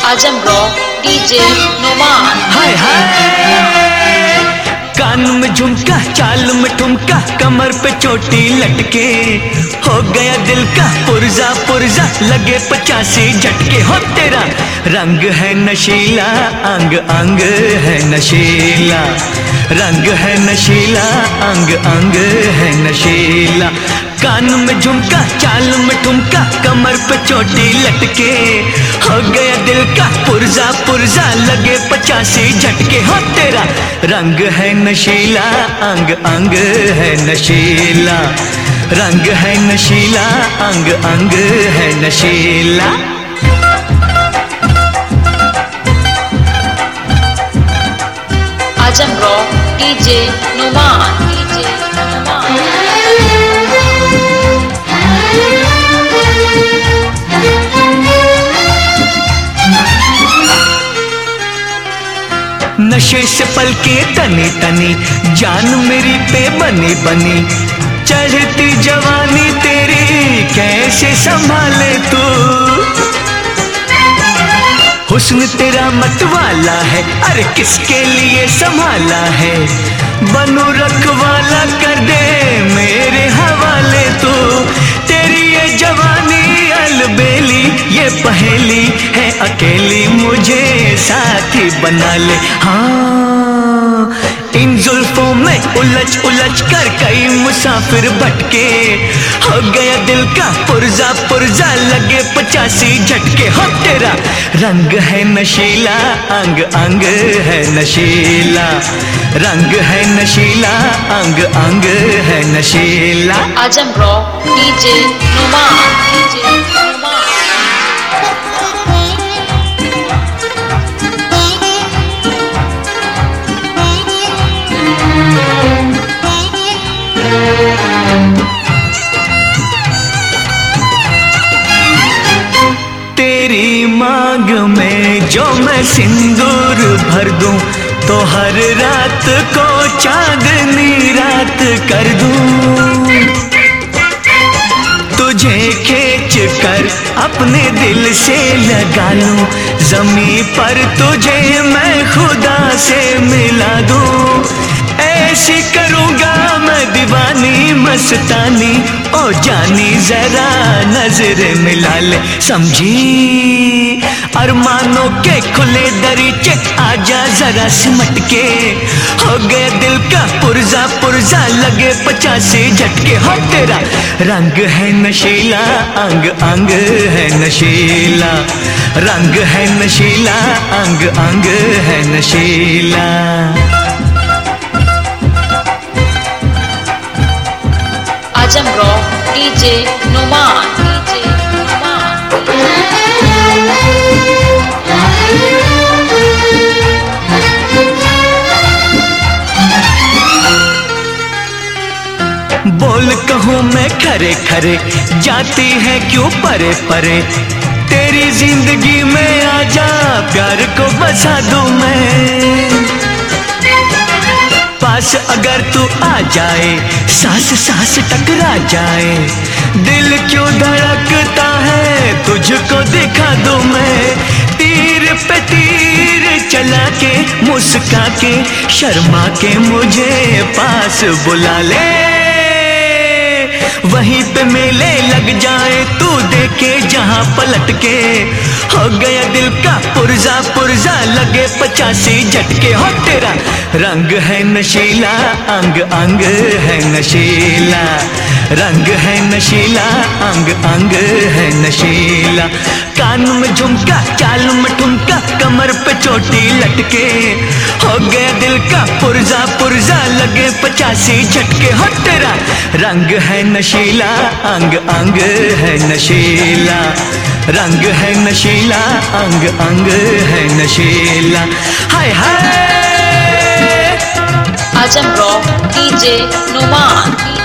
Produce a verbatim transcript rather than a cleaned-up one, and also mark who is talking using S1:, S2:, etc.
S1: आजम rock DJ Numan.
S2: हाय हाय, कान में झुमका, चाल में ठुमका, कमर पे चोटी लटके, हो गया दिल का पुर्जा पुर्जा, लगे पचासी झटके। हो तेरा रंग है नशीला, अंग अंग है नशीला, रंग है नशीला, अंग अंग है नशीला। कान में झुमका, चाल में ठुमका, कमर पे चोटी लटके, हो गया दिल का पुर्जा पुर्जा, लगे पचासी झटके। हो तेरा रंग है नशीला, अंग अंग है नशीला, रंग है नशीला, अंग अंग है नशीला।
S1: Azam rock DJ Numan, DJ Numan.
S2: नशे से पलके तनी तनी, जान मेरी पे बनी बनी, चढ़ती जवानी तेरी कैसे संभाले तू। हुस्न तेरा मतवाला है, अरे किसके लिए संभाला है, बनू रखवाला कर दे मेरे हवाले तू। तेरी ये जवानी अलबेली, ये पहेली है अकेली, मुझे साथी बना ले। हाँ, इन जुल्फों में उलझ उलझ कर कई मुसाफिर भटके, हो गया दिल का पुर्जा पुर्जा, लगे पचासी झटके। हो तेरा रंग है नशीला, अंग अंग है नशीला, रंग है नशीला, अंग अंग है नशीला।
S1: Azam rock DJ Numan, DJ Numan.
S2: तेरी मांग में जो मैं सिंदूर भर दूं, तो हर रात को चांदनी रात कर दूं। तुझे खींच कर अपने दिल से लगा लूं, ज़मीं पर तुझे मैं खुदा से मिला दूं। ऐसी करूँगा मैं दीवानी मस्तानी, ओ जानी जरा नजर मिला ले, समझी अरमानों के खुले दरीचे, आजा जरा सिमट के, हो गया दिल का पुर्जा पुर्जा, लगे पचासी झटके। हो तेरा रंग है नशीला, अंग अंग है नशीला, रंग है नशीला, अंग अंग है नशीला।
S1: Azam rock DJ Numan, DJ Numan.
S2: बोल कहूँ मैं खरे खरे, जाती है क्यों परे परे, तेरी जिंदगी में आजा, प्यार को बसा दूं मैं। पास अगर तू आ जाए, सांस सांस टकरा जाए, दिल क्यों धड़कता है, तुझको दिखा दूं मैं। तीर पे तीर चला के, मुस्का के, शर्मा के मुझे पास बुला ले, वहीं पे मेले लग जाए, तू देखे जहां पलट के, हो गया दिल का पुर्जा पुर्जा, लगे पचासी झटके। हो तेरा रंग है नशीला, अंग अंग है नशीला, रंग है नशीला, अंग अंग है नशीला। कान में झुमका, चाल में ठुमका, कमर पे चोटी लटके, हो गया दिल का पुर्जा पुर्जा, लगे पचासी झटके। हो तेरा रंग है नशीला, अंग अंग है नशीला, रंग है नशीला, अंग अंग है नशीला। हाय हाय,
S1: आजम रॉक डीजे नुमान।